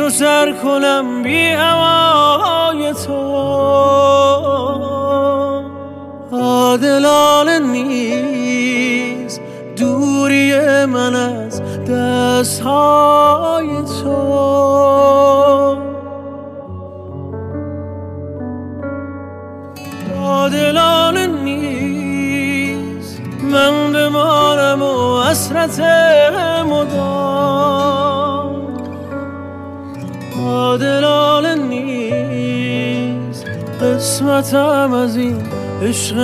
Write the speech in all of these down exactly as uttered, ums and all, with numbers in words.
و سر کنم بی هوای تو. عادلانه نیست دوری من از دستهای تو. عادلانه نیست من بمانم و حسرت مدام. عادلانه نیست قسمتم از این عشق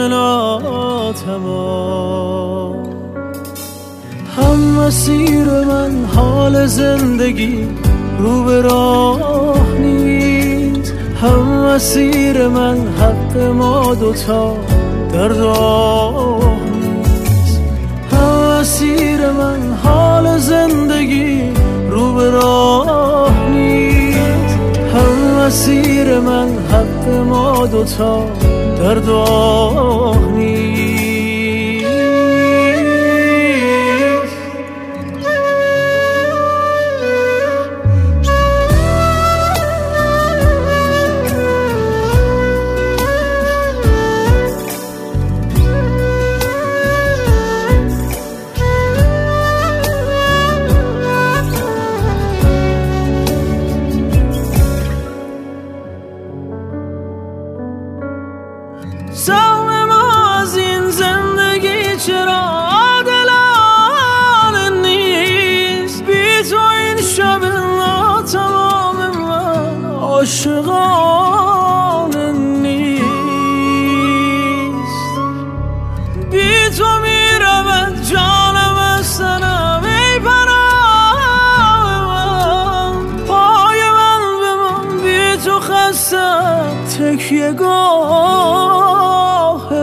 ناتمام. هم مسیر من حال زندگی رو به راه نیست، هم مسیر من حق ما دوتا در راه نیست. هم مسیر من حال زندگی رو به راه نیست، هم مسیر من حق ما دوتا در راه نیست. سهم ما از این زندگی چرا عادلانه نیست؟ بی تو این شب ناتمام من عاشقانه نیست. بی تو میرود جانم از تنم ای پناه من. پای من به من بی تو خستم تکیه گاه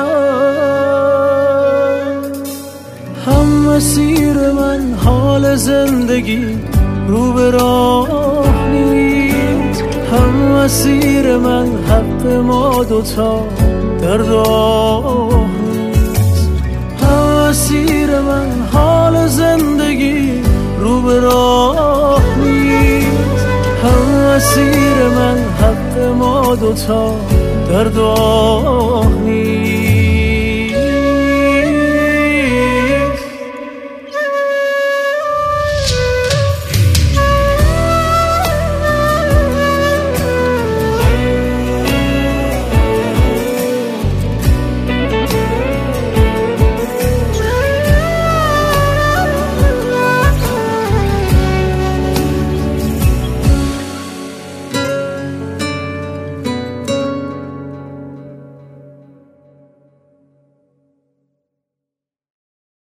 من. هم مسیر من حال زندگی رو به راه نیست، هم مسیر من حق ما دوتا در راه نیست. هم مسیر من حال زندگی رو به راه نیست، هم مسیر من حق ما دوتا در راه نیست.